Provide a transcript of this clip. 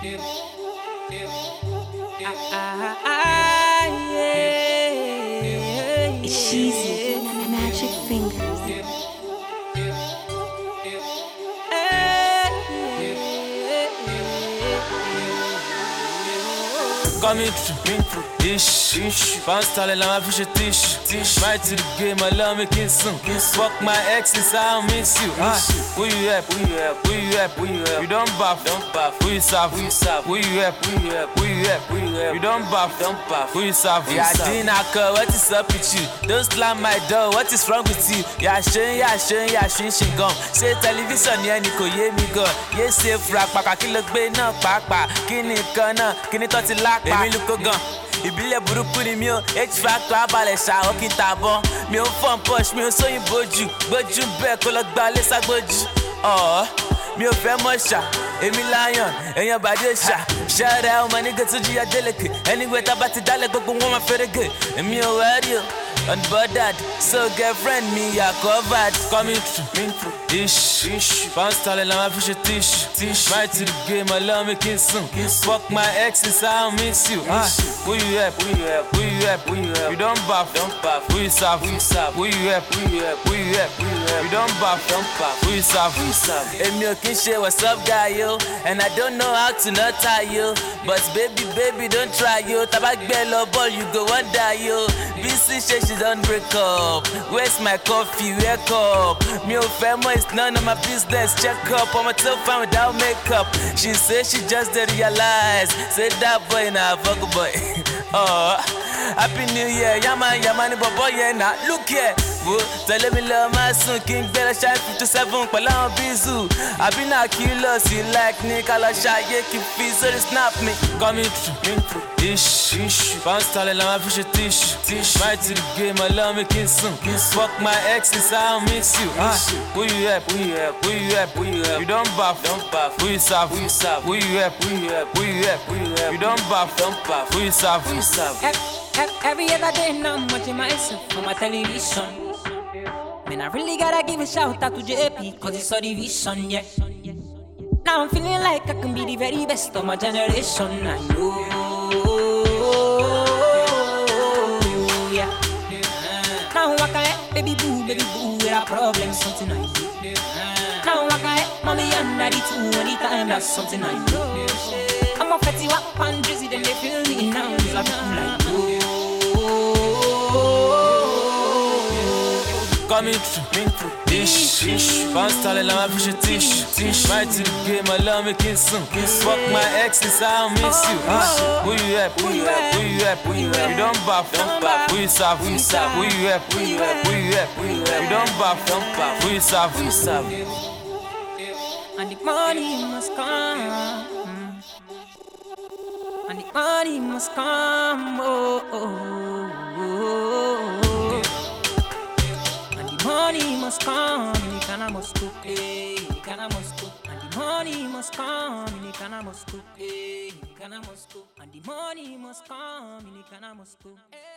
It's easy, magic fingers. Coming through, ish. Bounce talent, my fish a tish. Right to the game, I love making soon. Fuck my exes, I don't miss you. Who you help? You don't buff. Who you serve? Who you help? You don't buff. Who you serve? Yeah, dinner call, what is up with you? Don't slam my door, what is wrong with you? Yeah, shame, gone. Say television, yeah, Nico, yeah, me go. Yes, say frag, paka, kill be no, papa. Kini kana, kini toti lak. Èmi lukó gan, ìbílẹ̀ burúkú ni mi ò H-Factor abalẹ̀ ṣàwọ́ kí n tàbọ̀. Mi ò fọ́n push, mi ò sóyìn bójú. Gbójú bẹ́ẹ̀ kó lọ gba lé ságbójú. Mi ò fẹ́ mọ̀ ṣá, èmi lion, èèyàn bàdé ṣá. Ṣẹ́rẹ́ ọmọ nígbà tó jíya délẹ̀kẹ̀. Anyway tá bá ti dálẹ̀ gbogbo wọn máa fẹ́rẹ̀gẹ̀. Èmi ò wẹ́rí o, unbothered. So girlfriend mi yà covered. Coming through, ish. Bounce talent, my fish a tish. Right to the game, I love making soon. Fuck my exes, I don't miss you. Who you help? You don't buff. Who you serve? Who you help? You don't buff. Who you serve? Èmi ò kí n ṣe what's up guy yo, and I don't know how to not tie you. But baby, don't try yo. Taba gbẹ lọ ball, you go wonder yo. BC say she don't break up. Where's my coffee? Wake up. Me ò fẹ́ mọ̀, it's none of my business. Check up, I'm a tough fan without makeup. She say she just didn't realize. Say that boy na fuck boy. Happy New Year, yaman ni bobo yeah na. Look here, wo tell me love my son King Bella Shine 57 pẹ̀lú àwọn bizu. Àbí na kilo si like ni kala ṣayé kí fi sórí snap me. Coming through, ish. Bounce talent, my fish a tish. Right to the game, I love making soon. Fuck my exes, I don't miss you. Who you help? You don't buff. Who you serve? Who you help? You don't buff. Who you serve? Every other day now I'm watching myself on my television. Man, I really gotta give a shout out to JP, cause it's all the vision, yeah. Now I'm feeling like I can be the very best of my generation. I know, yeah. Now I can baby boo, with a problem, something I do. Now I can mommy and daddy too, anytime that's something I know. I'm a fatty wap and drizzy, then they feel me now. It's like I'm like, Coming through, ish. Bounce talent, my fish a tish. Right to the game, I love making soon. Fuck my exes, I don't miss you. Who you help? You don't buff. Who you serve? Who you help? You don't buff. Who you serve? and the money must come. And the money must come. Money must come, and the must cook, and the money must come, and the must cook, and the money must come, and the must cook.